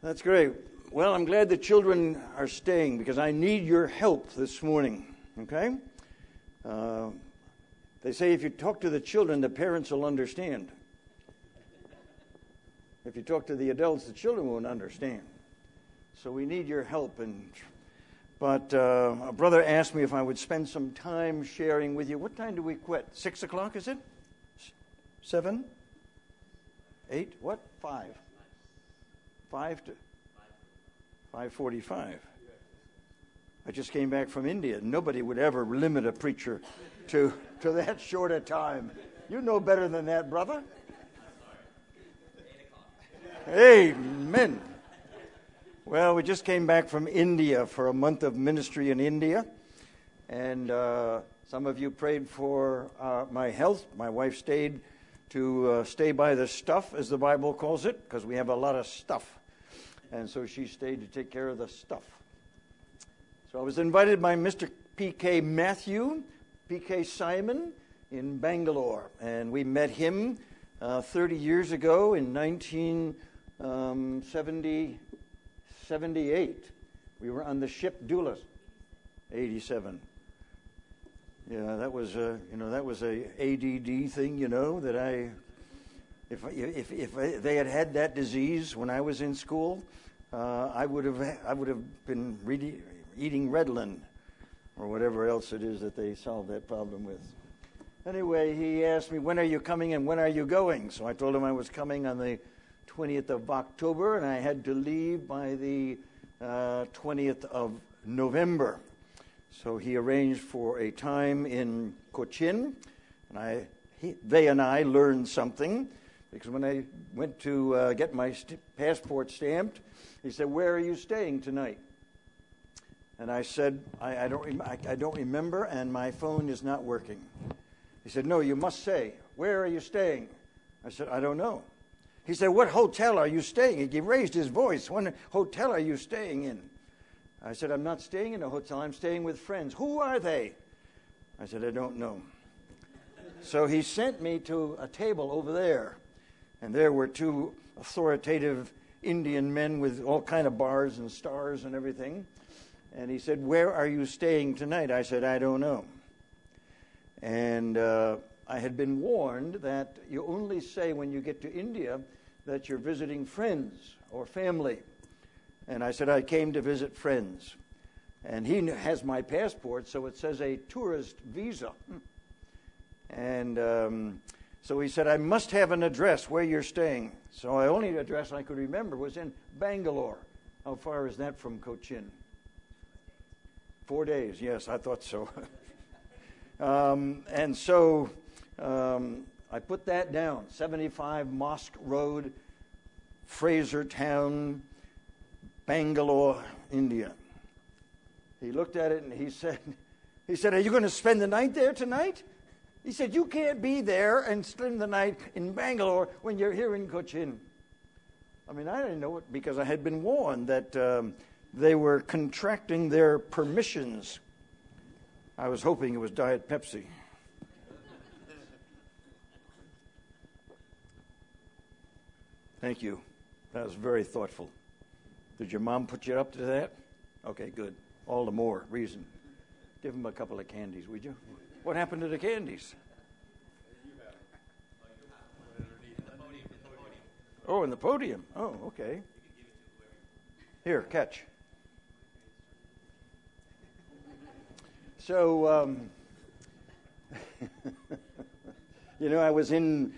That's great. Well, I'm glad the children are staying because I need your help this morning, okay? They say if you talk to the children, the parents will understand. If you talk to the adults, the children won't understand. So we need your help. But a brother asked me if I would spend some time sharing with you. What time do we quit? 6 o'clock, is it? 7? 8? What? 5? 5 to 5:45. I just came back from India. Nobody would ever limit a preacher to that short a time. You know better than that, brother. Amen. Well, we just came back from India for a month of ministry in India. And some of you prayed for my health. My wife stayed to stay by the stuff, as the Bible calls it, because we have a lot of stuff. And so she stayed to take care of the stuff. So I was invited by Mr. P.K. Matthew, P.K. Simon in Bangalore. And we met him 30 years ago in 1978. We were on the ship Doulas, 87. Yeah, that was a ADD thing, that if they had that disease when I was in school, I would have been eating Redlin or whatever else it is that they solved that problem with. Anyway, he asked me, when are you coming and when are you going? So I told him I was coming on the 20th of October, and I had to leave by the 20th of November. So he arranged for a time in Cochin, and they and I learned something, because when I went to get my passport stamped, he said, "Where are you staying tonight?" And I said, I don't remember, and my phone is not working. He said, "No, you must say, where are you staying?" I said, "I don't know." He said, "What hotel are you staying in?" He raised his voice. "What hotel are you staying in?" I said, "I'm not staying in a hotel. I'm staying with friends." "Who are they?" I said, "I don't know." So he sent me to a table over there, and there were two authoritative Indian men with all kind of bars and stars and everything. And he said, "Where are you staying tonight?" I said, "I don't know." And I had been warned that you only say when you get to India that you're visiting friends or family. And I said, "I came to visit friends." And he has my passport, so it says a tourist visa. And so he said, "I must have an address where you're staying." So the only address I could remember was in Bangalore. How far is that from Cochin? 4 days, yes, I thought so. And so I put that down, 75 Mosque Road, Fraser Town, Bangalore, India. He looked at it and he said, "Are you going to spend the night there tonight?" He said, "You can't be there and spend the night in Bangalore when you're here in Cochin." I mean, I didn't know it because I had been warned that they were contracting their permissions. I was hoping it was Diet Pepsi. Thank you. That was very thoughtful. Did your mom put you up to that? Okay, good. All the more reason. Give them a couple of candies, would you? What happened to the candies? Oh, in the podium. Oh, okay. Here, catch. So, I was in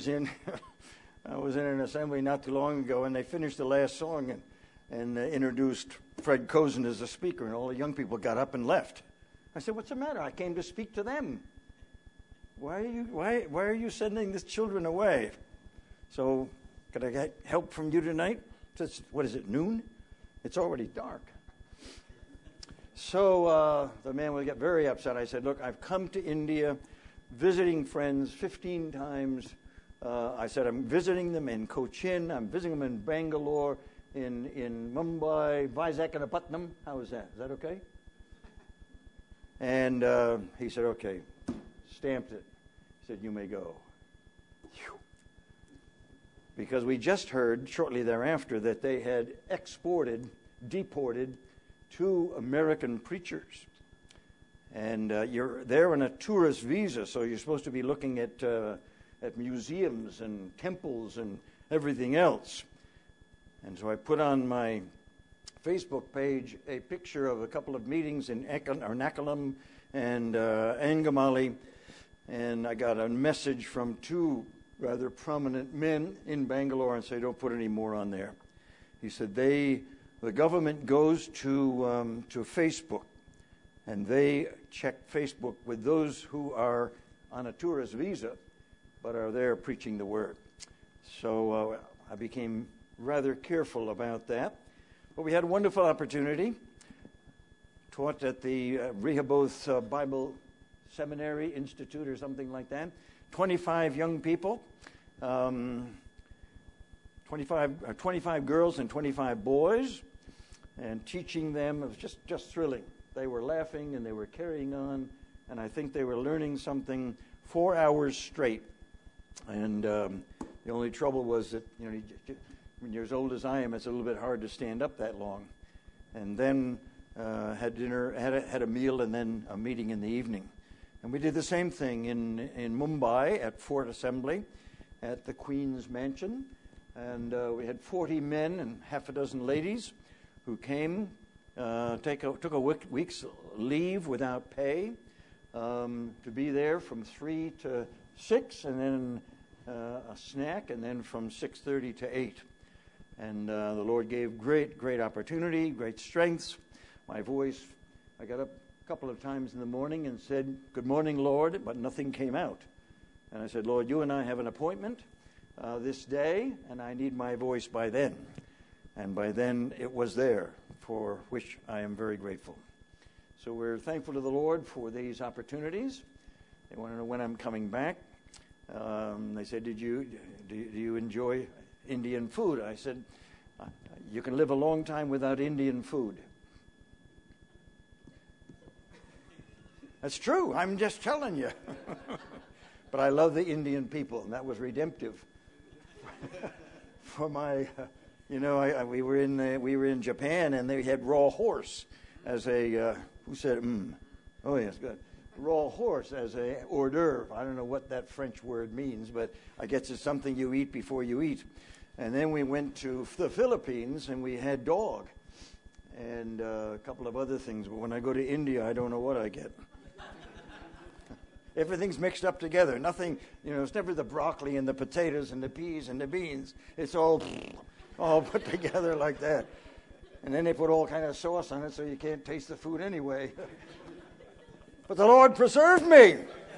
an assembly not too long ago, and they finished the last song and introduced Fred Cozen as the speaker, and all the young people got up and left. I said, "What's the matter? I came to speak to them. Why are you sending the children away?" So, could I get help from you tonight? What is it, noon? It's already dark. So the man would get very upset. I said, "Look, I've come to India visiting friends 15 times. I said, I'm visiting them in Cochin. I'm visiting them in Bangalore, in Mumbai, Visakhapatnam. How is that? Is that okay?" And he said, "Okay." Stamped it. He said, "You may go." Whew. because we just heard shortly thereafter that they had deported 2 American preachers. And you're there on a tourist visa, so you're supposed to be looking at museums and temples and everything else. And so I put on my Facebook page a picture of a couple of meetings in Ernakulam and Angamali, and I got a message from 2 rather prominent men in Bangalore and say, don't put any more on there. He said the government goes to Facebook, and they check Facebook with those who are on a tourist visa but are there preaching the word. So I became rather careful about that. But we had a wonderful opportunity. Taught at the Rehoboth Bible Seminary Institute or something like that. 25 young people, 25 girls and 25 boys, and teaching them. It was just thrilling. They were laughing and they were carrying on, and I think they were learning something 4 hours straight. And the only trouble was that, when you're as old as I am, it's a little bit hard to stand up that long. And then had dinner, had a meal, and then a meeting in the evening. And we did the same thing in Mumbai at Fort Assembly at the Queen's Mansion. And we had 40 men and half a dozen ladies who came, took a week's leave without pay to be there from 3 to 6, and then a snack, and then from 6:30 to 8. And the Lord gave great opportunity, great strengths. My voice, I got up a couple of times in the morning and said, "Good morning, Lord," but nothing came out. And I said, "Lord, you and I have an appointment this day, and I need my voice by then." And by then it was there, for which I am very grateful. So we're thankful to the Lord for these opportunities. They want to know when I'm coming back. They said, do you enjoy Indian food? I said, you can live a long time without Indian food. That's true. I'm just telling you. But I love the Indian people, and that was redemptive for my. We were in Japan, and they had raw horse as a. Who said? Oh yes, good. Raw horse as a hors d'oeuvre. I don't know what that French word means, but I guess it's something you eat before you eat. And then we went to the Philippines, and we had dog and a couple of other things. But when I go to India, I don't know what I get. Everything's mixed up together. Nothing, it's never the broccoli and the potatoes and the peas and the beans. It's all put together like that. And then they put all kind of sauce on it so you can't taste the food anyway. But the Lord preserved me.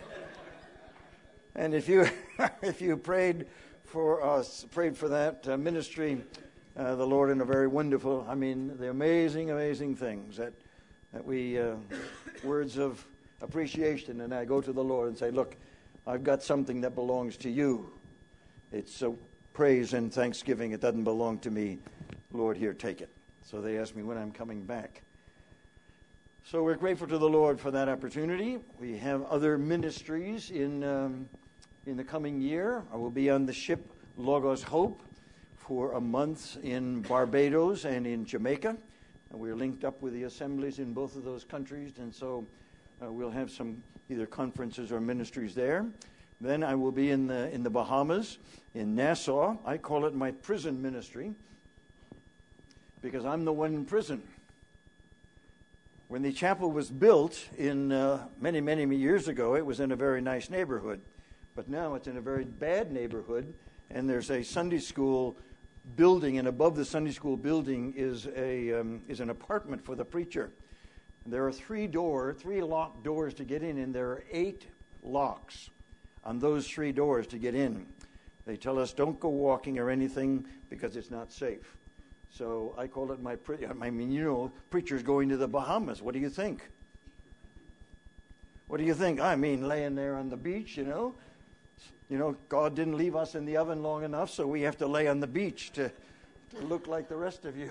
And if you prayed for us, prayed for that ministry, the Lord in a very wonderful, the amazing things that we, words of appreciation, and I go to the Lord and say, look, I've got something that belongs to you. It's praise and thanksgiving. It doesn't belong to me. Lord, here, take it. So they asked me when I'm coming back. So we're grateful to the Lord for that opportunity. We have other ministries in the coming year. I will be on the ship Logos Hope for a month in Barbados and in Jamaica. And we're linked up with the assemblies in both of those countries, and so we'll have some either conferences or ministries there. Then I will be in the Bahamas, in Nassau. I call it my prison ministry because I'm the one in prison. When the chapel was built in many years ago, it was in a very nice neighborhood. But now it's in a very bad neighborhood, and there's a Sunday school building, and above the Sunday school building is an apartment for the preacher. There are three locked doors to get in, and there are 8 locks on those 3 doors to get in. They tell us don't go walking or anything because it's not safe. So I call it preachers going to the Bahamas. What do you think? What do you think? Laying there on the beach, God didn't leave us in the oven long enough, so we have to lay on the beach to look like the rest of you.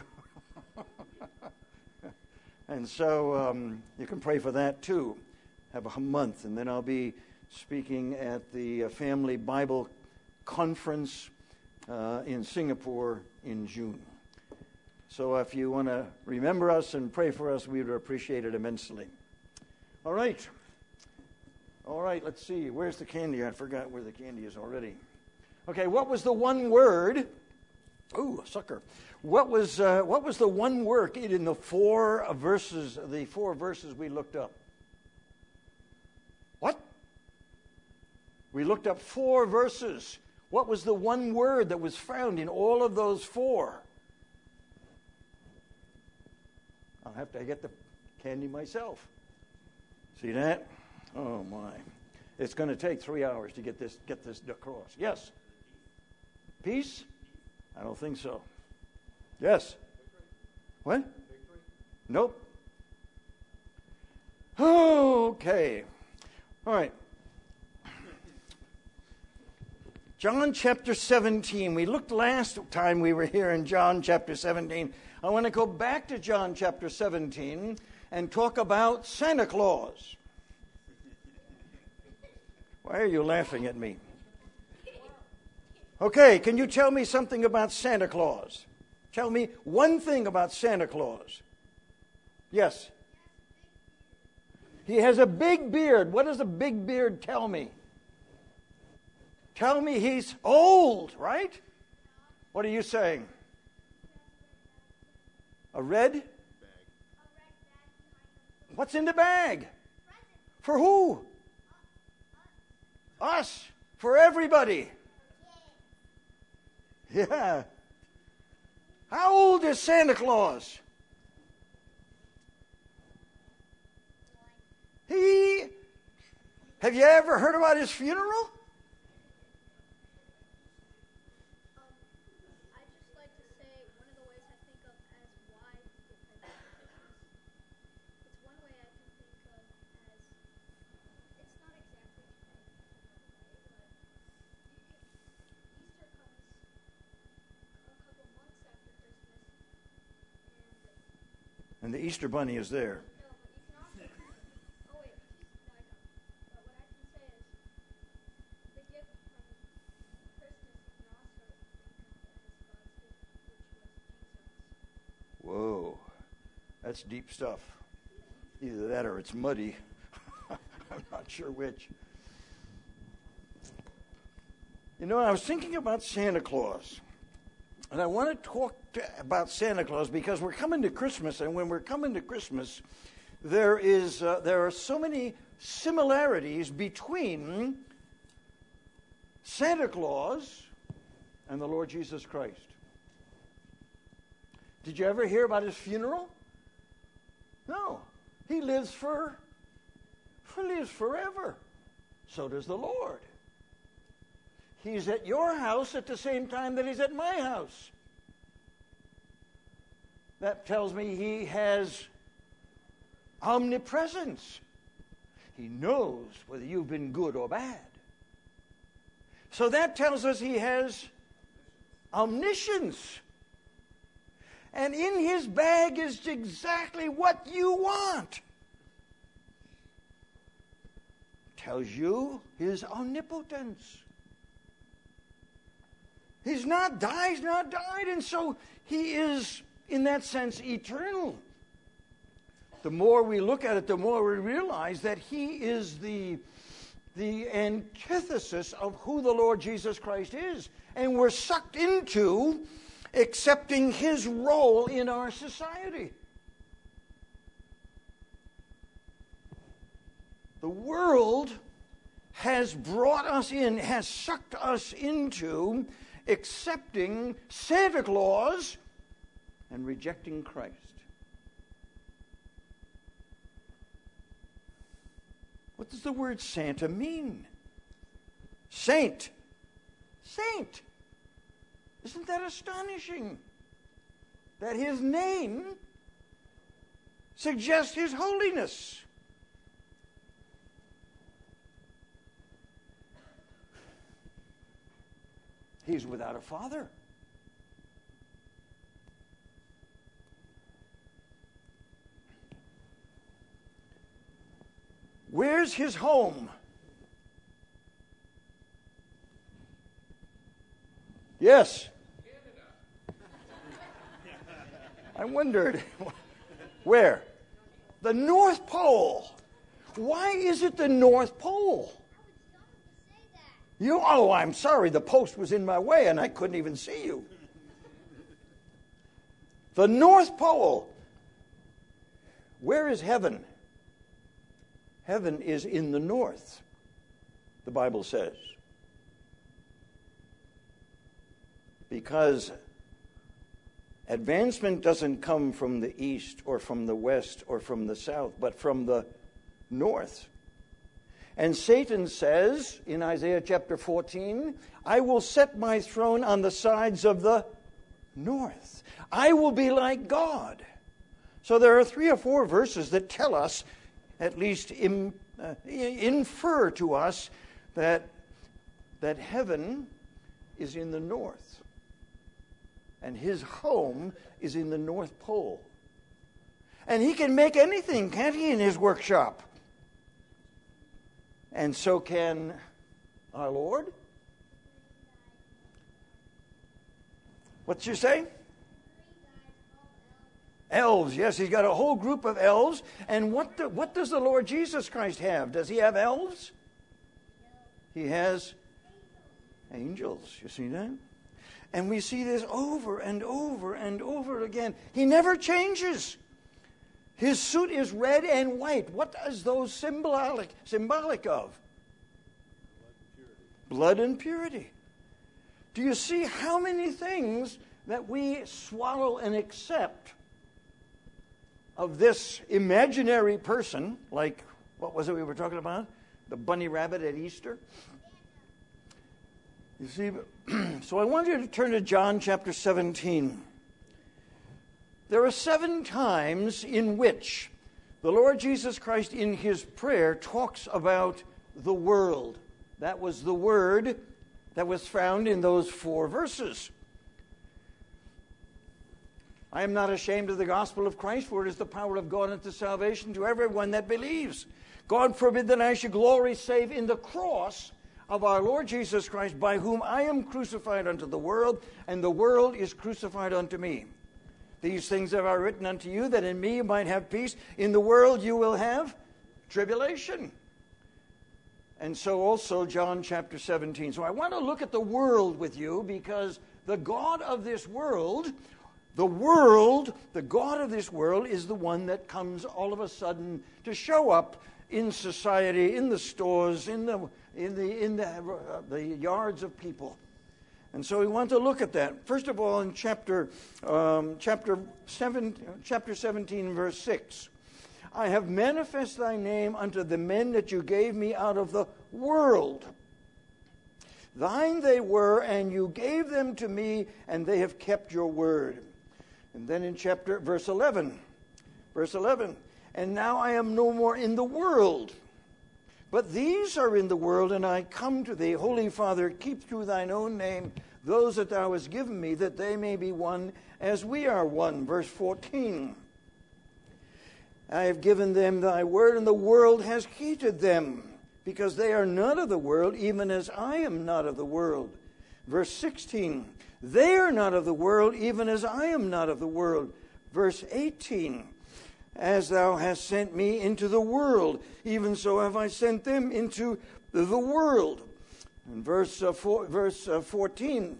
And so you can pray for that too. Have a month, and then I'll be speaking at the Family Bible Conference in Singapore in June. So if you want to remember us and pray for us, we would appreciate it immensely. All right. All right, let's see. Where's the candy? I forgot where the candy is already. Okay, what was the one word? Ooh, a sucker. What was the one word in the four verses we looked up? What? We looked up 4 verses. What was the one word that was found in all of those 4? I'll have to get the candy myself. See that? Oh my. It's going to take 3 hours to get this across. Yes? Peace? I don't think so. Yes? What? Nope. Okay. All right. John chapter 17. We looked last time we were here in John chapter 17. I want to go back to John chapter 17 and talk about Santa Claus. Why are you laughing at me? Okay, can you tell me something about Santa Claus? Tell me one thing about Santa Claus. Yes? He has a big beard. What does a big beard tell me? Tell me he's old, right? What are you saying? A red? Bag. What's in the bag? For who? Us. For everybody. Yeah. How old is Santa Claus? Have you ever heard about his funeral? I just like to say one of the ways I think of as why people pay Christmas. It's one way I can think of as it's not exactly to pay, right? But Easter comes a couple months after Christmas, And the Easter Bunny is there. no, but you can also. Oh wait, no, I don't. But what I can say is the gift from Christmas you can also think of as God's gift, which was Jesus. Whoa, that's deep stuff. Either that or it's muddy. I'm not sure which. You know, I was thinking about Santa Claus. And I want to talk about Santa Claus because we're coming to Christmas. And when we're coming to Christmas, there are so many similarities between Santa Claus and the Lord Jesus Christ. Did you ever hear about his funeral? No. He lives forever. So does the Lord. He's at your house at the same time that he's at my house. That tells me he has omnipresence. He knows whether you've been good or bad. So that tells us he has omniscience. And in his bag is exactly what you want. Tells you his omnipotence. He's not died, and so he is, in that sense, eternal. The more we look at it, the more we realize that he is the antithesis of who the Lord Jesus Christ is. And we're sucked into accepting his role in our society. The world has brought us in, has sucked us into accepting Santa Claus and rejecting Christ. What does the word Santa mean? Saint. Saint. Isn't that astonishing? That his name suggests his holiness. He's without a father. Where's his home? Yes. I wondered, where? The North Pole. Why is it the North Pole? I'm sorry, the post was in my way and I couldn't even see you. The North Pole. Where is heaven? Heaven is in the north, the Bible says. Because advancement doesn't come from the east or from the west or from the south, but from the north. And Satan says in Isaiah chapter 14, I will set my throne on the sides of the north. I will be like God. So there are 3 or 4 verses that tell us, at least infer to us, that heaven is in the north. And his home is in the North Pole. And he can make anything, can't he, in his workshop? And so can our Lord. What's you say? Elves, yes, he's got a whole group of elves. And what does the Lord Jesus Christ have? Does he have elves? He has angels. You see that? And we see this over and over and over again. He never changes. His suit is red and white. What is those symbolic of? Blood and purity. Do you see how many things that we swallow and accept of this imaginary person, like, what was it we were talking about? The bunny rabbit at Easter? You see, so I want you to turn to John chapter 17. There are 7 times in which the Lord Jesus Christ in his prayer talks about the world. That was the word that was found in those 4 verses. I am not ashamed of the gospel of Christ, for it is the power of God unto salvation to everyone that believes. God forbid that I should glory save in the cross of our Lord Jesus Christ, by whom I am crucified unto the world, and the world is crucified unto me. These things have I written unto you, that in me you might have peace. In the world you will have tribulation. And so also John chapter 17. So I want to look at the world with you, because the God of this world, the God of this world, is the one that comes all of a sudden to show up in society, in the stores, in the yards of people. And so we want to look at that. First of all, in chapter 17, verse 6. I have manifest thy name unto the men that you gave me out of the world. Thine they were, and you gave them to me, and they have kept your word. And then in verse 11. And now I am no more in the world, but these are in the world, and I come to thee. Holy Father, keep through thine own name those that thou hast given me, that they may be one as we are one. Verse 14. I have given them thy word, and the world has hated them, because they are not of the world, even as I am not of the world. Verse 16. They are not of the world, even as I am not of the world. Verse 18. As thou hast sent me into the world, even so have I sent them into the world. And verse 14.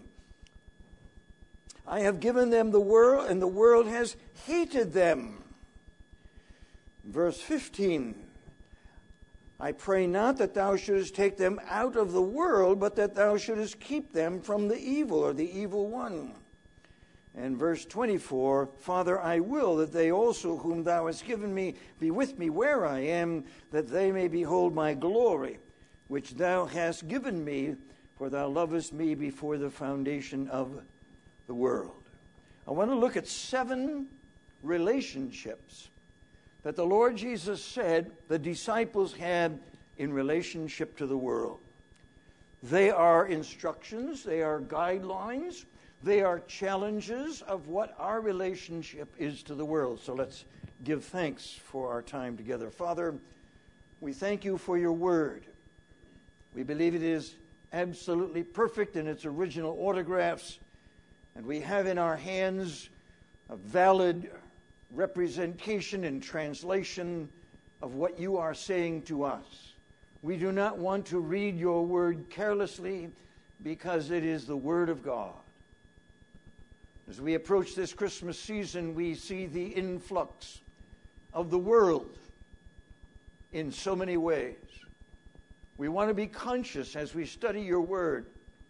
I have given them the world, and the world has hated them. Verse 15. I pray not that thou shouldest take them out of the world, but that thou shouldest keep them from the evil, or the evil one. And verse 24, Father, I will that they also whom thou hast given me be with me where I am, that they may behold my glory, which thou hast given me, for thou lovest me before the foundation of the world. I want to look at 7 relationships that the Lord Jesus said the disciples had in relationship to the world. They are instructions, they are guidelines, they are challenges of what our relationship is to the world. So let's give thanks for our time together. Father, we thank you for your word. We believe it is absolutely perfect in its original autographs, and we have in our hands a valid representation and translation of what you are saying to us. We do not want to read your word carelessly because it is the word of God. As we approach this Christmas season, we see the influx of the world in so many ways. We want to be conscious as we study your word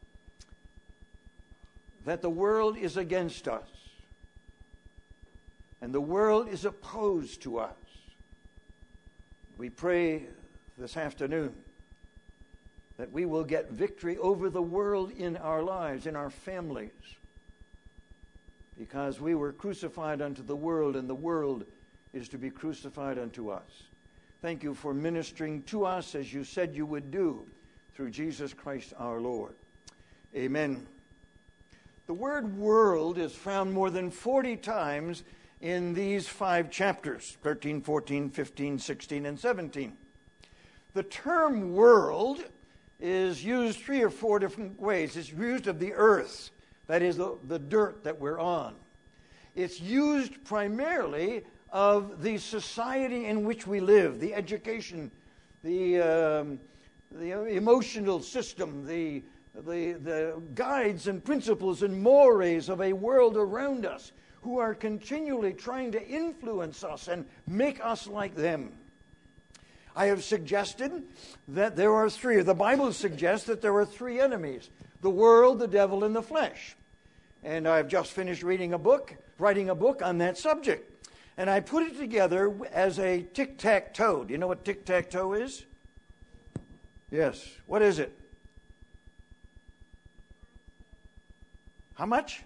that the world is against us and the world is opposed to us. We pray this afternoon that we will get victory over the world in our lives, in our families, because we were crucified unto the world, and the world is to be crucified unto us. Thank you for ministering to us as you said you would do through Jesus Christ our Lord. Amen. The word world is found more than 40 times in these 5 chapters, 13, 14, 15, 16, and 17. The term world is used 3 or 4 different ways. It's used of the earth, that is the dirt that we're on. It's used primarily of the society in which we live, the education, the emotional system, the guides and principles and mores of a world around us who are continually trying to influence us and make us like them. I have suggested that there are 3. The Bible suggests that there are 3 enemies: the world, the devil, and the flesh. And I've just finished writing a book on that subject. And I put it together as a tic-tac-toe. Do you know what tic-tac-toe is? Yes. What is it? How much?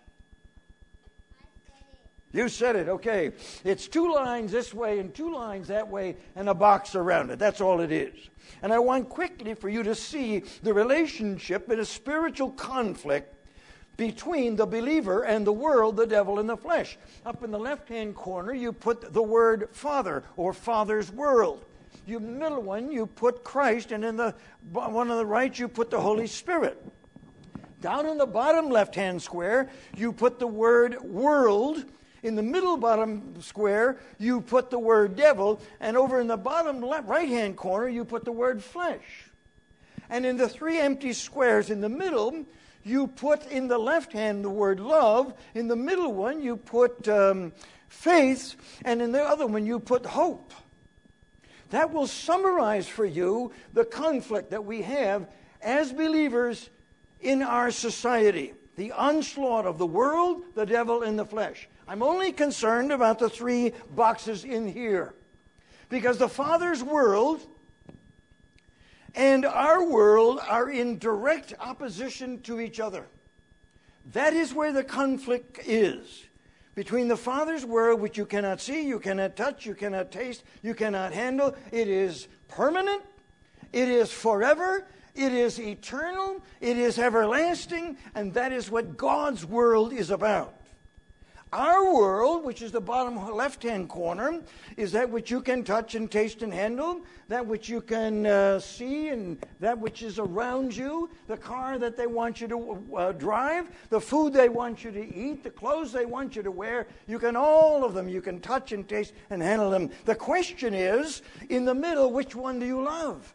You said it, okay. It's 2 lines this way and 2 lines that way and a box around it. That's all it is. And I want quickly for you to see the relationship in a spiritual conflict between the believer and the world, the devil, and the flesh. Up in the left-hand corner, you put the word Father or Father's world. You middle one, you put Christ, and in the one on the right, you put the Holy Spirit. Down in the bottom left-hand square, you put the word world. In the middle bottom square, you put the word devil, and over in the bottom right-hand corner, you put the word flesh. And in the 3 empty squares in the middle, you put in the left hand the word love. In the middle one, you put faith, and in the other one, you put hope. That will summarize for you the conflict that we have as believers in our society. The onslaught of the world, the devil, and the flesh. I'm only concerned about the 3 boxes in here. Because the Father's world and our world are in direct opposition to each other. That is where the conflict is. Between the Father's world, which you cannot see, you cannot touch, you cannot taste, you cannot handle. It is permanent. It is forever. It is eternal. It is everlasting. And that is what God's world is about. Our world, which is the bottom left-hand corner, is that which you can touch and taste and handle, that which you can see and that which is around you, the car that they want you to drive, the food they want you to eat, the clothes they want you to wear. You can all of them. You can touch and taste and handle them. The question is, in the middle, which one do you love?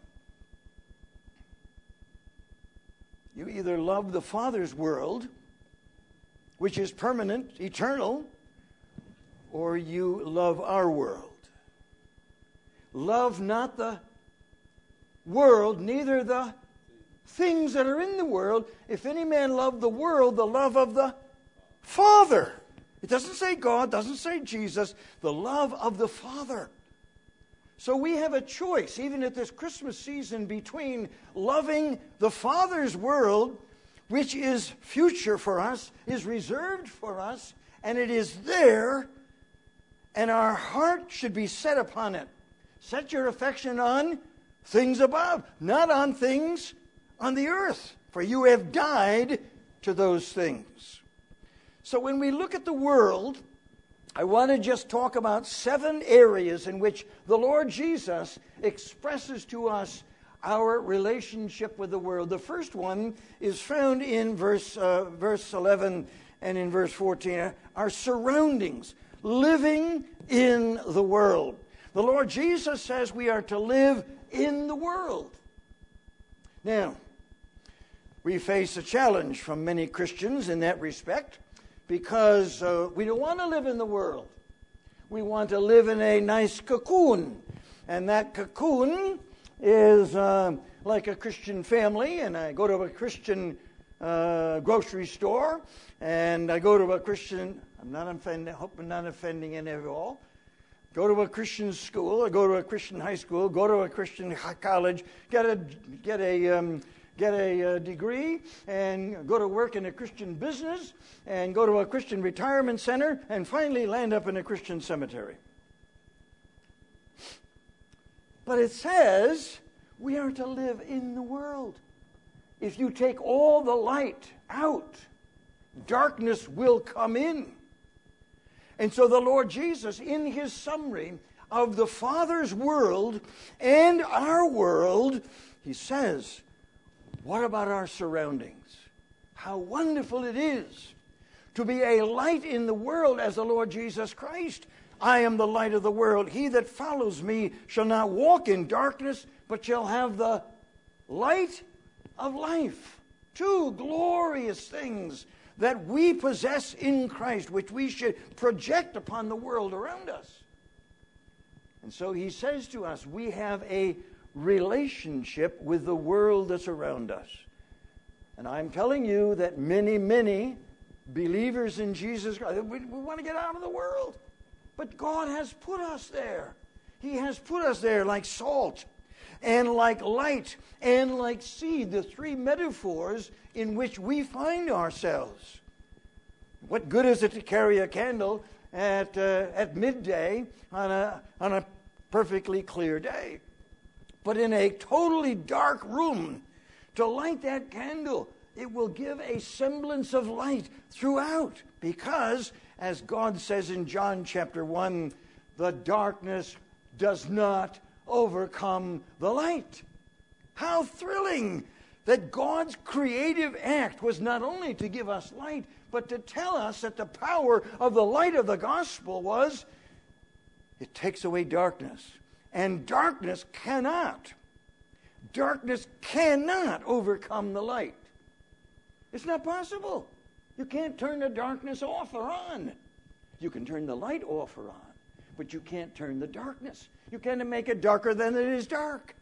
You either love the Father's world, which is permanent, eternal, or you love our world. Love not the world, neither the things that are in the world. If any man love the world, the love of the Father. It doesn't say God, doesn't say Jesus, the love of the Father. So we have a choice, even at this Christmas season, between loving the Father's world, which is future for us, is reserved for us, and it is there, and our heart should be set upon it. Set your affection on things above, not on things on the earth, for you have died to those things. So when we look at the world, I want to just talk about 7 areas in which the Lord Jesus expresses to us our relationship with the world. The first one is found in verse 11 and in verse 14. Our surroundings, living in the world. The Lord Jesus says we are to live in the world. Now, we face a challenge from many Christians in that respect because we don't want to live in the world. We want to live in a nice cocoon. And that cocoon is like a Christian family, and I go to a Christian grocery store, and I go to a Christian, hope I'm not offending any of you all, go to a Christian school, or go to a Christian high school, go to a Christian college, get a degree, and go to work in a Christian business, and go to a Christian retirement center, and finally land up in a Christian cemetery. But it says we are to live in the world. If you take all the light out, darkness will come in. And so the Lord Jesus, in his summary of the Father's world and our world, he says, what about our surroundings? How wonderful it is to be a light in the world as the Lord Jesus Christ. I am the light of the world. He that follows me shall not walk in darkness, but shall have the light of life. Two glorious things that we possess in Christ, which we should project upon the world around us. And so he says to us, we have a relationship with the world that's around us. And I'm telling you that many, many believers in Jesus Christ, we want to get out of the world. But God has put us there. He has put us there like salt and like light and like seed, the three metaphors in which we find ourselves. What good is it to carry a candle at midday on a perfectly clear day? But in a totally dark room, to light that candle, it will give a semblance of light throughout, because, as God says in John chapter 1, the darkness does not overcome the light. How thrilling that God's creative act was not only to give us light, but to tell us that the power of the light of the gospel was, it takes away darkness. And darkness cannot overcome the light. It's not possible. You can't turn the darkness off or on. You can turn the light off or on, but you can't turn the darkness. You can't make it darker than it is dark.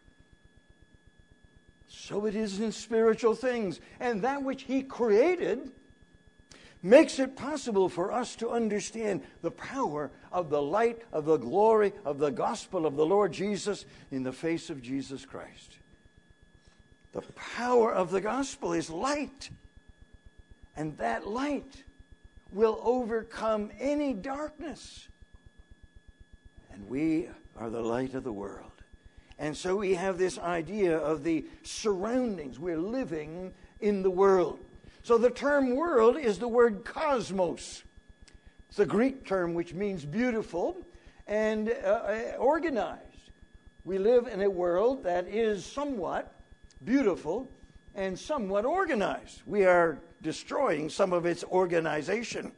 So it is in spiritual things. And that which he created makes it possible for us to understand the power of the light, of the glory, of the gospel of the Lord Jesus in the face of Jesus Christ. The power of the gospel is light. And that light will overcome any darkness. And we are the light of the world. And so we have this idea of the surroundings. We're living in the world. So the term world is the word cosmos. It's a Greek term which means beautiful and organized. We live in a world that is somewhat beautiful and somewhat organized. We are destroying some of its organization.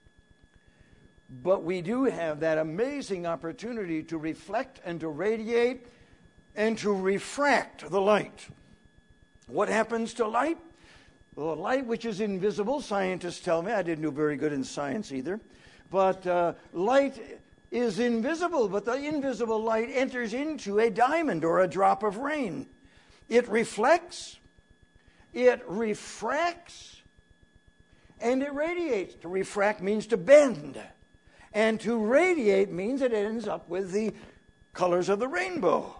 But we do have that amazing opportunity to reflect and to radiate and to refract the light. What happens to light? Well, light which is invisible, scientists tell me, I didn't do very good in science either, but light is invisible, but the invisible light enters into a diamond or a drop of rain. It reflects, it refracts, and it radiates. To refract means to bend, and to radiate means it ends up with the colors of the rainbow.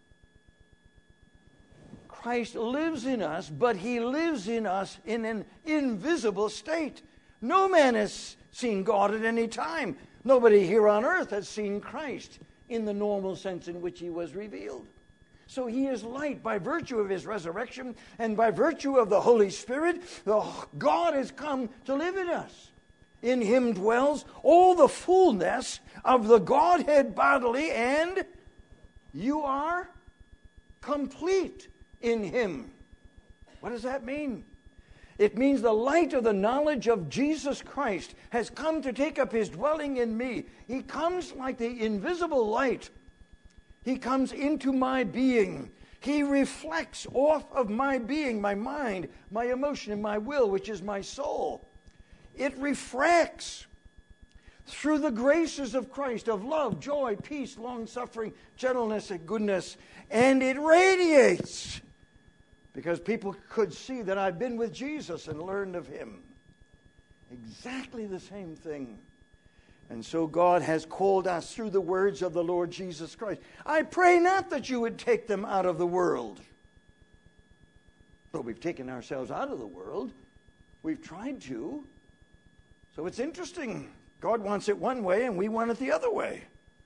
Christ lives in us, but he lives in us in an invisible state. No man has seen God at any time. Nobody here on earth has seen Christ in the normal sense in which he was revealed. So he is light by virtue of his resurrection and by virtue of the Holy Spirit. God has come to live in us. In him dwells all the fullness of the Godhead bodily, and you are complete. in him. What does that mean? It means the light of the knowledge of Jesus Christ has come to take up his dwelling in me. He comes like the invisible light. He comes into my being. He reflects off of my being, my mind, my emotion, and my will, which is my soul. It refracts through the graces of Christ, of love, joy, peace, long-suffering, gentleness, and goodness. And it radiates because people could see that I've been with Jesus and learned of him. Exactly the same thing. And so God has called us through the words of the Lord Jesus Christ. I pray not that you would take them out of the world. But we've taken ourselves out of the world. We've tried to. So it's interesting. God wants it one way and we want it the other way.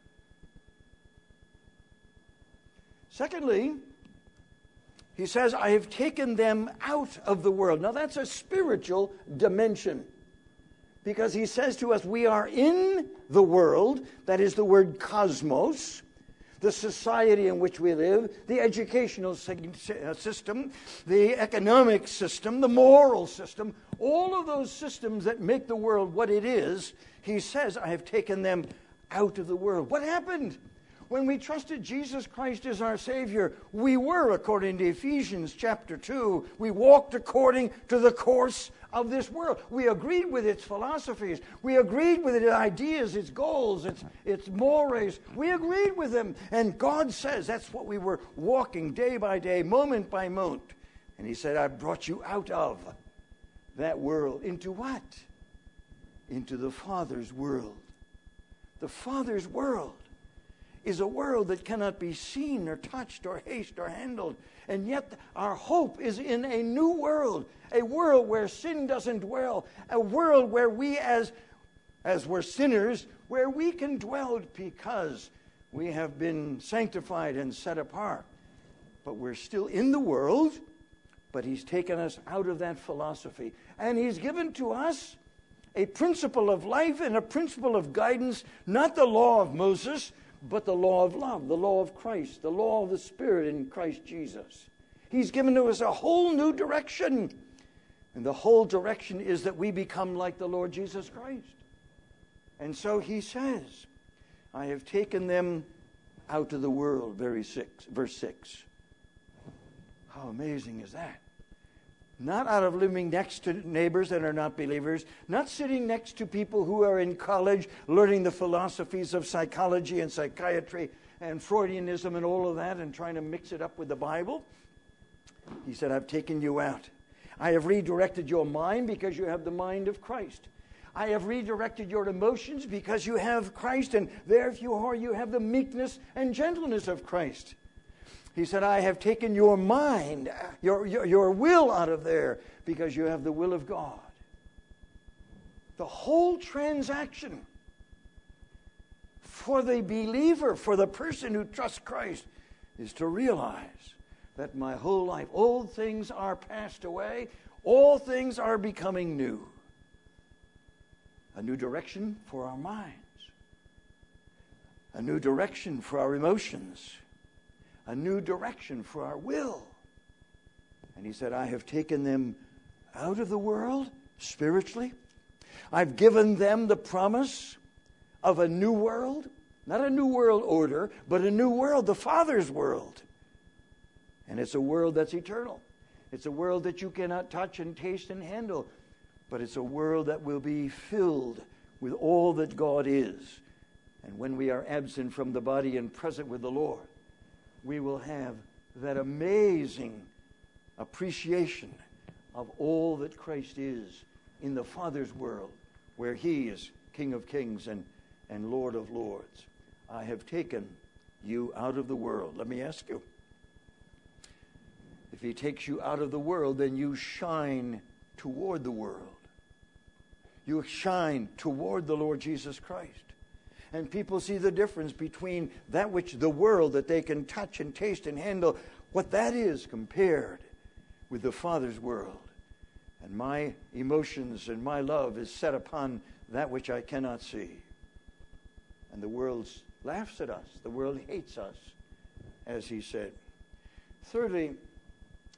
Secondly, he says, I have taken them out of the world. Now that's a spiritual dimension. Because he says to us, we are in the world, that is the word cosmos, the society in which we live, the educational system, the economic system, the moral system, all of those systems that make the world what it is, he says, I have taken them out of the world. What happened? When we trusted Jesus Christ as our Savior, we were, according to Ephesians chapter 2, we walked according to the course of this world. We agreed with its philosophies. We agreed with its ideas, its goals, its mores. We agreed with them. And God says that's what we were walking day by day, moment by moment. And he said, I brought you out of that world. Into what? Into the Father's world. The Father's world is a world that cannot be seen or touched or hasted or handled. And yet our hope is in a new world, a world where sin doesn't dwell, a world where we as we're sinners, where we can dwell because we have been sanctified and set apart. But we're still in the world, but he's taken us out of that philosophy. And he's given to us a principle of life and a principle of guidance, not the law of Moses, but the law of love, the law of Christ, the law of the Spirit in Christ Jesus. He's given to us a whole new direction. And the whole direction is that we become like the Lord Jesus Christ. And so he says, I have taken them out of the world, verse 6. How amazing is that? Not out of living next to neighbors that are not believers, not sitting next to people who are in college learning the philosophies of psychology and psychiatry and Freudianism and all of that and trying to mix it up with the Bible. He said, I've taken you out. I have redirected your mind because you have the mind of Christ. I have redirected your emotions because you have Christ, and therefore you have the meekness and gentleness of Christ. He said, I have taken your mind, your will out of there because you have the will of God. The whole transaction for the believer, for the person who trusts Christ, is to realize that my whole life, old things are passed away, all things are becoming new. A new direction for our minds. A new direction for our emotions. A new direction for our will. And he said, I have taken them out of the world spiritually. I've given them the promise of a new world. Not a new world order, but a new world, the Father's world. And it's a world that's eternal. It's a world that you cannot touch and taste and handle. But it's a world that will be filled with all that God is. And when we are absent from the body and present with the Lord, we will have that amazing appreciation of all that Christ is in the Father's world, where he is King of Kings and Lord of Lords. I have taken you out of the world. Let me ask you, if he takes you out of the world, then you shine toward the world. You shine toward the Lord Jesus Christ. And people see the difference between that which the world that they can touch and taste and handle, what that is compared with the Father's world. And my emotions and my love is set upon that which I cannot see. And the world laughs at us. The world hates us, as he said. Thirdly,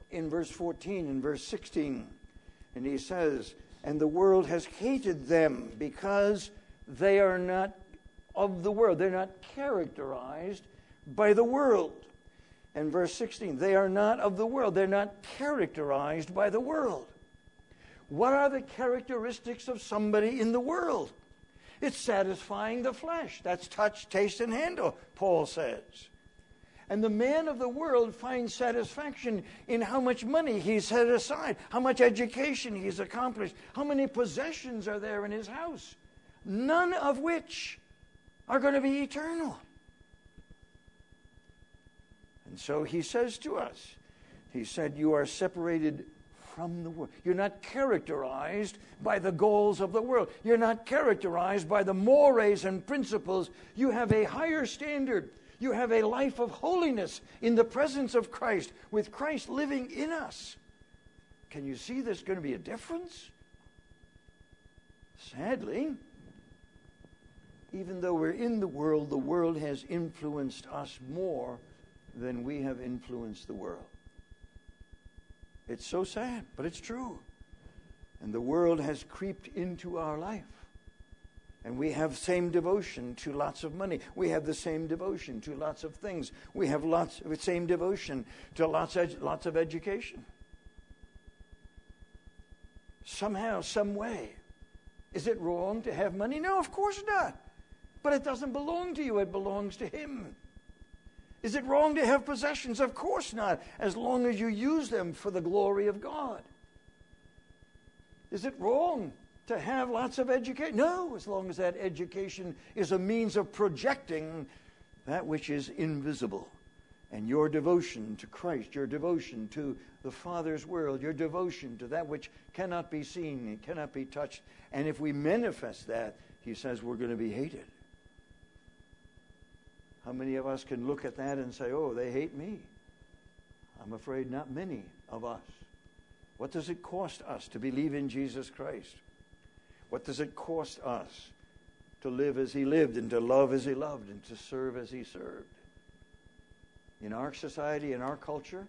in verse 14 and verse 16. And he says, and the world has hated them because they are not of the world. They're not characterized by the world. And verse 16, they are not of the world. They're not characterized by the world. What are the characteristics of somebody in the world? It's satisfying the flesh. That's touch, taste, and handle, Paul says. And the man of the world finds satisfaction in how much money he's set aside, how much education he's accomplished, how many possessions are there in his house, none of which are going to be eternal. And so he says to us, he said, you are separated from the world. You're not characterized by the goals of the world. You're not characterized by the mores and principles. You have a higher standard. You have a life of holiness in the presence of Christ, with Christ living in us. Can you see there's going to be a difference? Sadly, even though we're in the world has influenced us more than we have influenced the world. It's so sad, but it's true. And the world has creeped into our life. And we have same devotion to lots of money. We have the same devotion to lots of things. We have same devotion to lots of education. Somehow, some way. Is it wrong to have money? No, of course not. But it doesn't belong to you. It belongs to Him. Is it wrong to have possessions? Of course not, as long as you use them for the glory of God. Is it wrong to have lots of education? No, as long as that education is a means of projecting that which is invisible. And your devotion to Christ, your devotion to the Father's world, your devotion to that which cannot be seen and cannot be touched. And if we manifest that, he says we're going to be hated. How many of us can look at that and say, oh, they hate me? I'm afraid not many of us. What does it cost us to believe in Jesus Christ? What does it cost us to live as He lived and to love as He loved and to serve as He served? In our society, in our culture,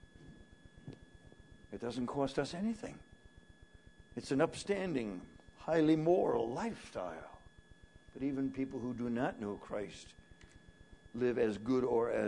it doesn't cost us anything. It's an upstanding, highly moral lifestyle. But even people who do not know Christ live as good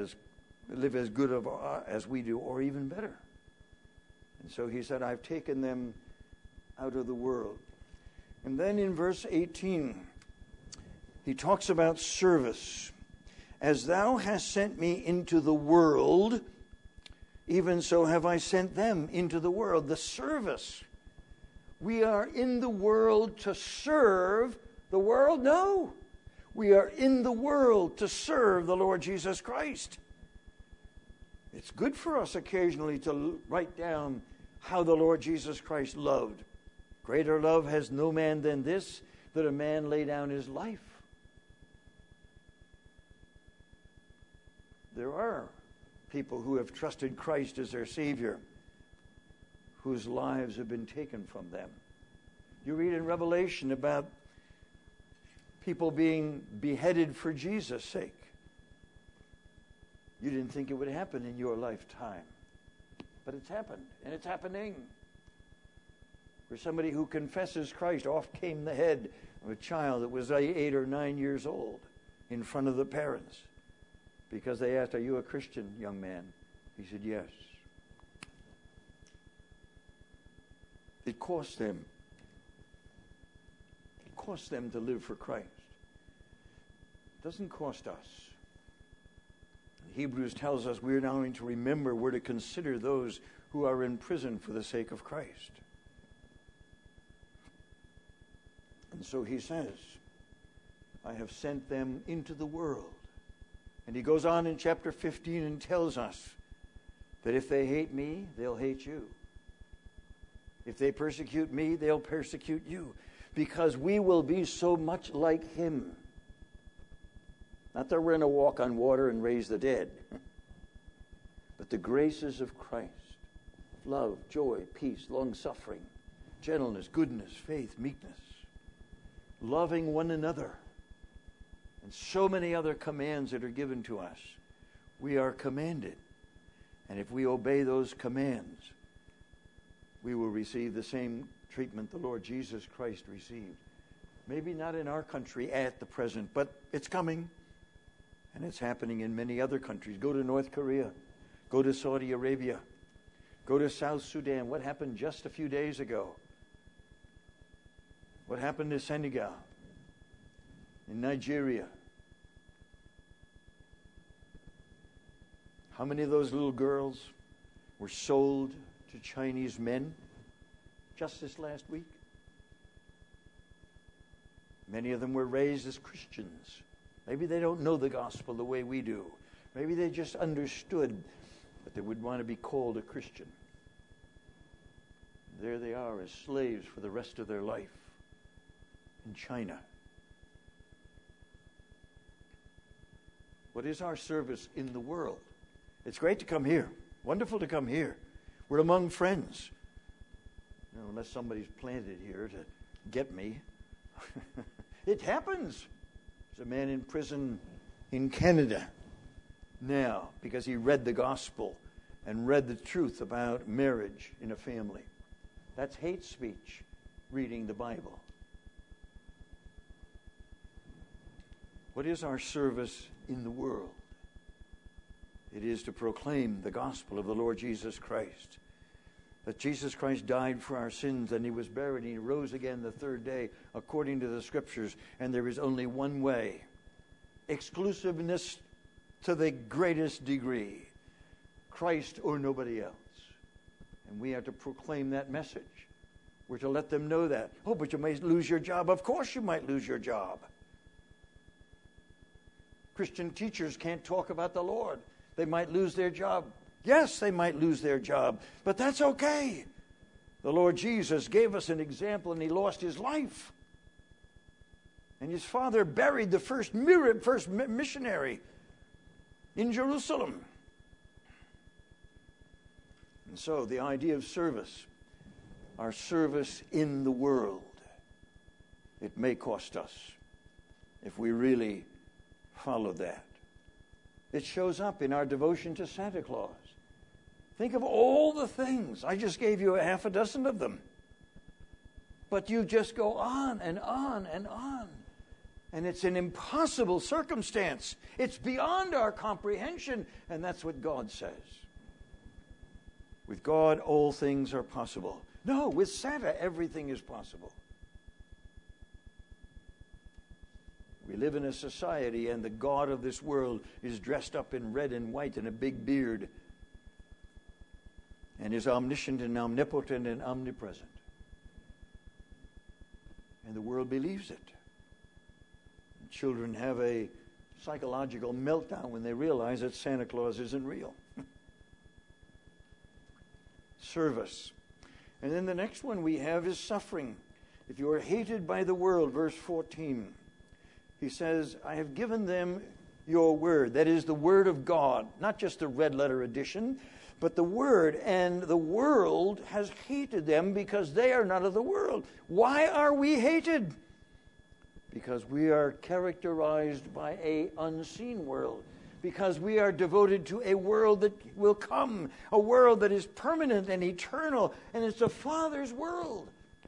as we do, or even better. And so he said, I've taken them out of the world. And then in verse 18, he talks about service. As thou hast sent me into the world, even so have I sent them into the world. The service. We are in the world to serve the world? No. We are in the world to serve the Lord Jesus Christ. It's good for us occasionally to write down how the Lord Jesus Christ loved. Greater love has no man than this, that a man lay down his life. There are people who have trusted Christ as their Savior, whose lives have been taken from them. You read in Revelation about people being beheaded for Jesus' sake. You didn't think it would happen in your lifetime. But it's happened, and it's happening. For somebody who confesses Christ, off came the head of a child that was 8 or 9 years old in front of the parents. Because they asked, are you a Christian, young man? He said, yes. It cost them. It cost them to live for Christ. It doesn't cost us. Hebrews tells us we're now going to remember, we're to consider those who are in prison for the sake of Christ. And so he says, I have sent them into the world. And he goes on in chapter 15 and tells us that if they hate me, they'll hate you. If they persecute me, they'll persecute you. Because we will be so much like him. Not that we're going to walk on water and raise the dead. But the graces of Christ. Love, joy, peace, long-suffering, gentleness, goodness, faith, meekness. Loving one another. And so many other commands that are given to us. We are commanded. And if we obey those commands, we will receive the same treatment the Lord Jesus Christ received. Maybe not in our country at the present, but it's coming. And it's happening in many other countries. Go to North Korea. Go to Saudi Arabia. Go to South Sudan. What happened just a few days ago? What happened to Senegal? In Nigeria? How many of those little girls were sold to Chinese men just this last week? Many of them were raised as Christians. Maybe they don't know the gospel the way we do. Maybe they just understood that they would want to be called a Christian. There they are as slaves for the rest of their life in China. What is our service in the world? It's great to come here. Wonderful to come here. We're among friends. You know, unless somebody's planted here to get me. It happens. There's a man in prison in Canada now because he read the gospel and read the truth about marriage in a family. That's hate speech, reading the Bible. What is our service in the world? It is to proclaim the gospel of the Lord Jesus Christ. That Jesus Christ died for our sins and he was buried and he rose again the third day according to the scriptures. And there is only one way. Exclusiveness to the greatest degree. Christ or nobody else. And we are to proclaim that message. We're to let them know that. Oh, but you may lose your job. Of course you might lose your job. Christian teachers can't talk about the Lord. They might lose their job. Yes, they might lose their job, but that's okay. The Lord Jesus gave us an example and he lost his life. And his father buried the first missionary in Jerusalem. And so the idea of service, our service in the world, it may cost us if we really follow that. It shows up in our devotion to Santa Claus. Think of all the things. I just gave you a half a dozen of them. But you just go on and on and on. And it's an impossible circumstance. It's beyond our comprehension. And that's what God says. With God, all things are possible. No, with Santa, everything is possible. We live in a society and the God of this world is dressed up in red and white and a big beard and is omniscient and omnipotent and omnipresent. And the world believes it. And children have a psychological meltdown when they realize that Santa Claus isn't real. Service. And then the next one we have is suffering. If you are hated by the world, verse 14. He says, I have given them your word. That is the word of God. Not just the red letter edition, but the word. And the world has hated them because they are not of the world. Why are we hated? Because we are characterized by an unseen world. Because we are devoted to a world that will come. A world that is permanent and eternal. And it's the Father's world.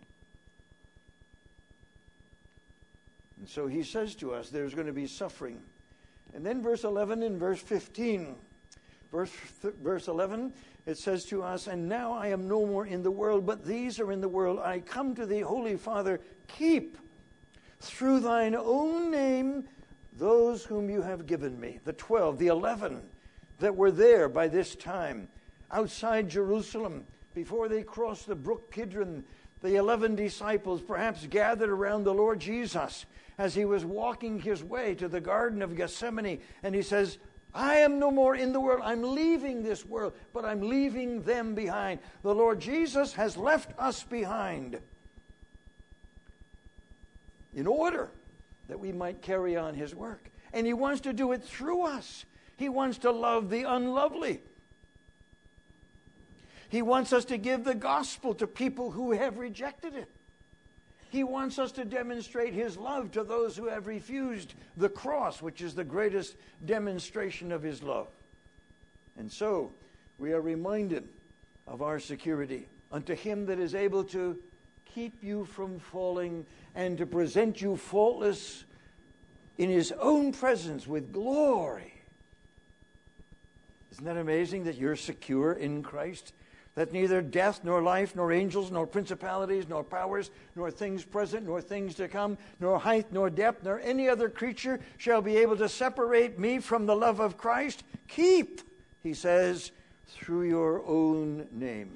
And so he says to us, there's going to be suffering. And then verse 11 and verse 15. Verse 11, it says to us, and now I am no more in the world, but these are in the world. I come to thee, Holy Father, keep through thine own name those whom you have given me. The 12, the 11 that were there by this time, outside Jerusalem, before they crossed the brook Kidron, the 11 disciples perhaps gathered around the Lord Jesus as he was walking his way to the Garden of Gethsemane. And he says, I am no more in the world. I'm leaving this world, but I'm leaving them behind. The Lord Jesus has left us behind in order that we might carry on his work. And he wants to do it through us. He wants to love the unlovely. He wants us to give the gospel to people who have rejected it. He wants us to demonstrate his love to those who have refused the cross, which is the greatest demonstration of his love. And so, we are reminded of our security. Unto him that is able to keep you from falling and to present you faultless in his own presence with glory. Isn't that amazing that you're secure in Christ? That neither death, nor life, nor angels, nor principalities, nor powers, nor things present, nor things to come, nor height, nor depth, nor any other creature shall be able to separate me from the love of Christ. Keep, he says, through your own name.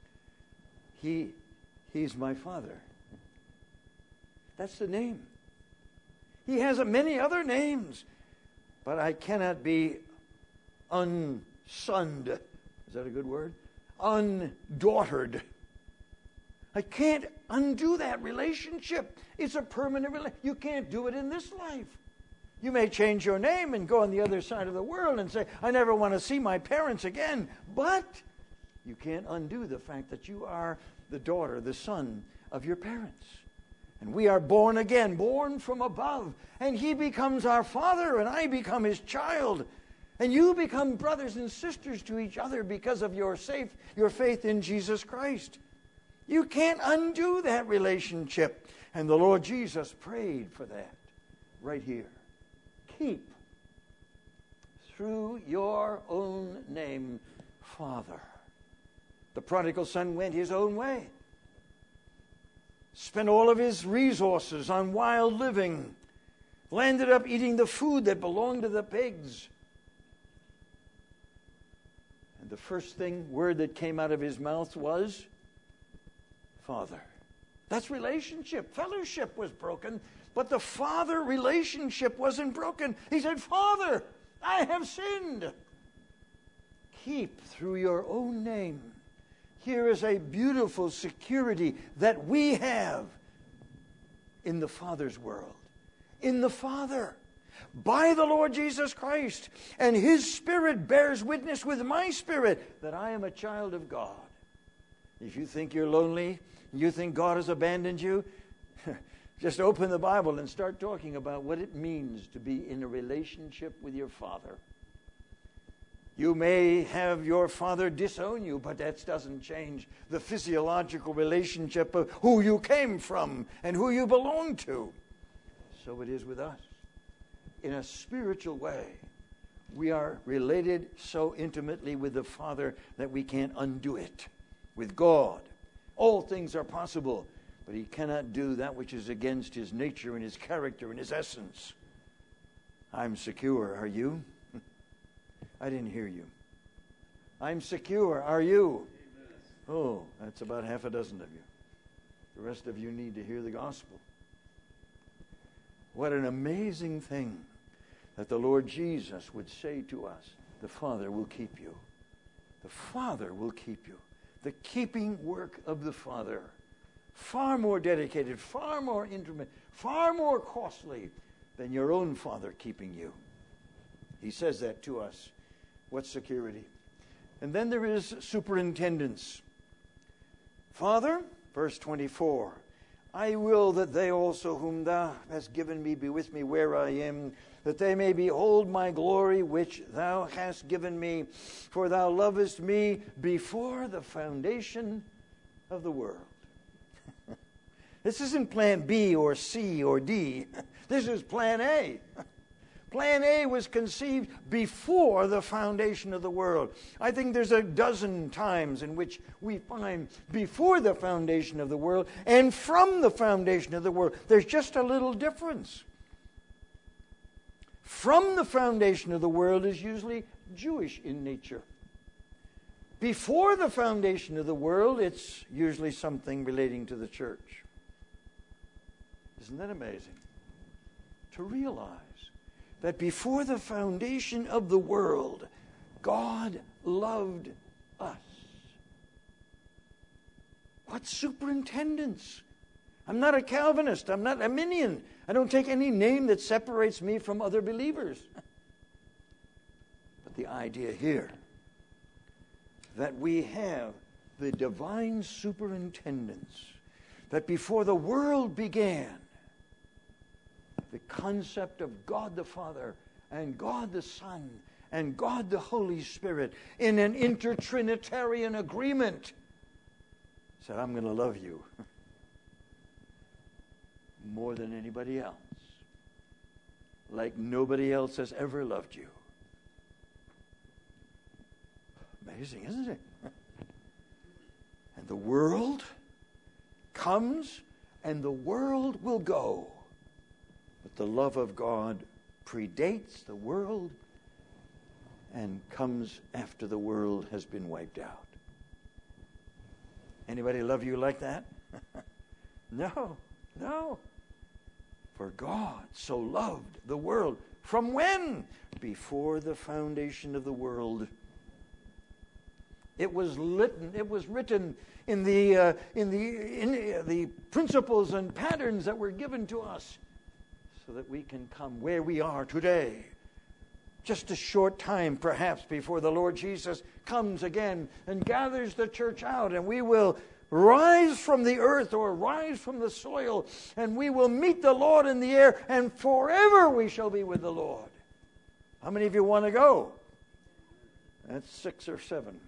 He's my Father. That's the name. He has many other names, but I cannot be unsunned. Is that a good word? Undaughtered. I can't undo that relationship. It's a permanent relationship. You can't do it in this life. You may change your name and go on the other side of the world and say, I never want to see my parents again. But you can't undo the fact that you are the daughter, the son of your parents. And we are born again, born from above. And he becomes our father, and I become his child. And you become brothers and sisters to each other because of your faith in Jesus Christ. You can't undo that relationship. And the Lord Jesus prayed for that right here. Keep through your own name, Father. The prodigal son went his own way. Spent all of his resources on wild living. Landed up eating the food that belonged to the pigs. And the first word that came out of his mouth was, Father. That's relationship. Fellowship was broken, but the Father relationship wasn't broken. He said, Father, I have sinned. Keep through your own name. Here is a beautiful security that we have in the Father's world. In the Father. By the Lord Jesus Christ. And his Spirit bears witness with my spirit that I am a child of God. If you think you're lonely, you think God has abandoned you, just open the Bible and start talking about what it means to be in a relationship with your Father. You may have your father disown you, but that doesn't change the physiological relationship of who you came from and who you belong to. So it is with us. In a spiritual way, we are related so intimately with the Father that we can't undo it. With God, all things are possible, but he cannot do that which is against his nature and his character and his essence. I'm secure. Are you? I didn't hear you. I'm secure. Are you? Amen. Oh, that's about half a dozen of you. The rest of you need to hear the gospel. What an amazing thing that the Lord Jesus would say to us. The Father will keep you. The Father will keep you. The keeping work of the Father. Far more dedicated, far more intimate, far more costly than your own Father keeping you. He says that to us. What security? And then there is superintendence. Father, verse 24, I will that they also whom thou hast given me be with me where I am, that they may behold my glory which thou hast given me, for thou lovest me before the foundation of the world. This isn't plan B or C or D. This is plan A. Plan A was conceived before the foundation of the world. I think there's a dozen times in which we find before the foundation of the world and from the foundation of the world. There's just a little difference. From the foundation of the world is usually Jewish in nature. Before the foundation of the world, it's usually something relating to the church. Isn't that amazing? To realize that before the foundation of the world, God loved us. What superintendence! I'm not a Calvinist. I'm not Arminian. I don't take any name that separates me from other believers. But the idea here that we have the divine superintendence, that before the world began, the concept of God the Father and God the Son and God the Holy Spirit in an intertrinitarian agreement said, I'm going to love you more than anybody else, like nobody else has ever loved you. Amazing, isn't it? And the world comes and the world will go. But the love of God predates the world and comes after the world has been wiped out. Anybody love you like that? No. For God so loved the world. From when? Before the foundation of the world. It was written in the principles and patterns that were given to us so that we can come where we are today. Just a short time, perhaps, before the Lord Jesus comes again and gathers the church out, and we will rise from the earth or rise from the soil, and we will meet the Lord in the air, and forever we shall be with the Lord. How many of you want to go? That's 6 or 7.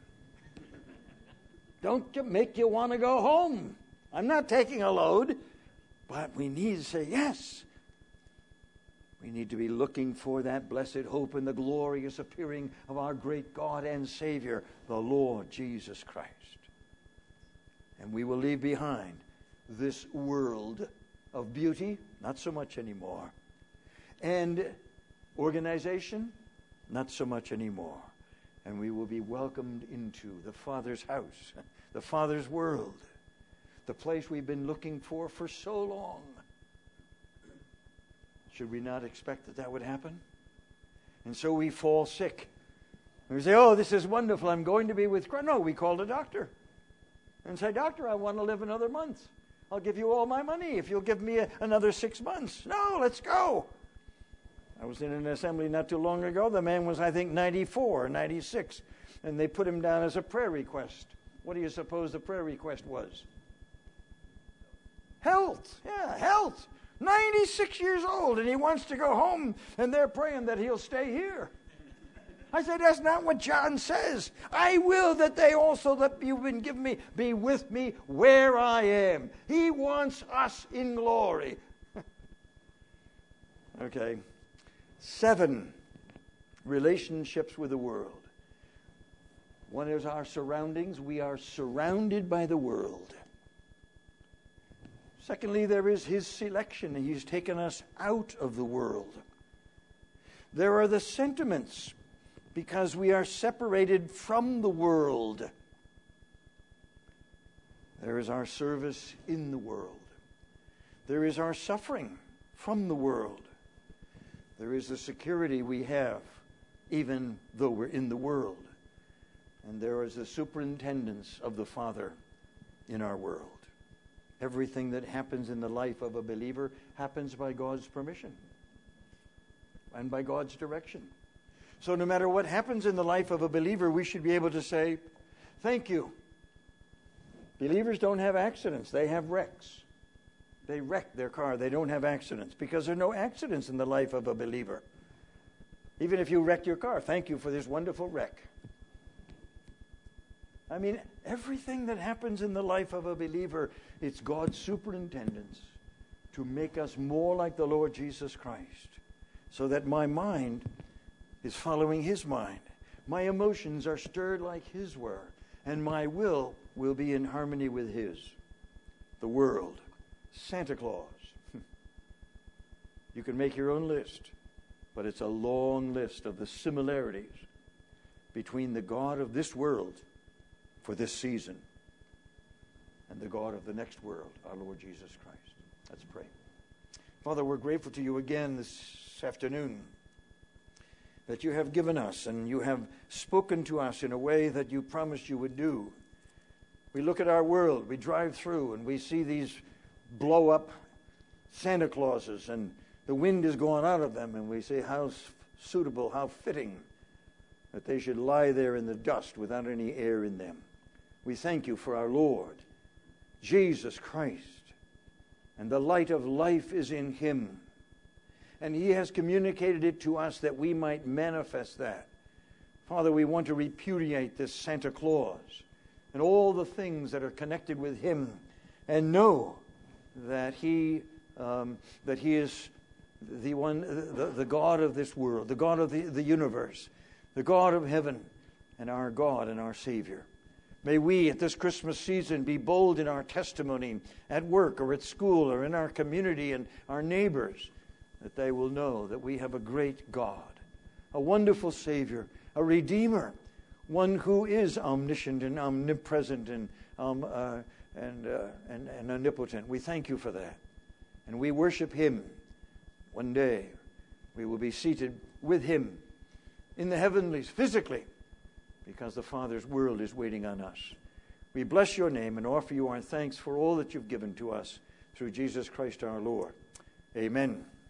Don't make you want to go home. I'm not taking a load, but we need to say yes. We need to be looking for that blessed hope and the glorious appearing of our great God and Savior, the Lord Jesus Christ. And we will leave behind this world of beauty, not so much anymore, and organization, not so much anymore. And we will be welcomed into the Father's house, the Father's world, the place we've been looking for so long. Should we not expect that would happen? And so we fall sick. And we say, oh, this is wonderful. I'm going to be with Christ. No, we called a doctor and say, doctor, I want to live another month. I'll give you all my money if you'll give me another 6 months. No, let's go. I was in an assembly not too long ago. The man was, I think, 94 or 96. And they put him down as a prayer request. What do you suppose the prayer request was? Health. Yeah, health. 96 years old, and he wants to go home, and they're praying that he'll stay here. I said, that's not what John says. I will that they also that you've been given me be with me where I am. He wants us in glory. Okay. 7, relationships with the world. One is our surroundings. We are surrounded by the world. Secondly, there is his selection. He's taken us out of the world. There are the sentiments, because we are separated from the world. There is our service in the world. There is our suffering from the world. There is the security we have, even though we're in the world. And there is the superintendence of the Father in our world. Everything that happens in the life of a believer happens by God's permission and by God's direction. So no matter what happens in the life of a believer, we should be able to say, thank you. Believers don't have accidents. They have wrecks. They wreck their car. They don't have accidents because there are no accidents in the life of a believer. Even if you wreck your car, thank you for this wonderful wreck. I mean, everything that happens in the life of a believer, it's God's superintendence to make us more like the Lord Jesus Christ, so that my mind is following his mind. My emotions are stirred like his were, and my will be in harmony with his. The world, Santa Claus. You can make your own list, but it's a long list of the similarities between the God of this world for this season and the God of the next world, our Lord Jesus Christ. Let's pray. Father, we're grateful to you again this afternoon that you have given us and you have spoken to us in a way that you promised you would do. We look at our world, we drive through, and we see these blow-up Santa Clauses, and the wind is going out of them, and we say how suitable, how fitting that they should lie there in the dust without any air in them. We thank you for our Lord, Jesus Christ, and the light of life is in him. And he has communicated it to us that we might manifest that Father, we want to repudiate this Santa Claus and all the things that are connected with him, and know that he is the one, the God of this world, the God of the universe, the God of heaven, and our God and our Savior. May we at this Christmas season be bold in our testimony at work or at school or in our community and our neighbors, that they will know that we have a great God, a wonderful Savior, a Redeemer, one who is omniscient and omnipresent and omnipotent. We thank you for that. And we worship him. One day we will be seated with him in the heavenlies physically, because the Father's world is waiting on us. We bless your name and offer you our thanks for all that you've given to us through Jesus Christ our Lord. Amen.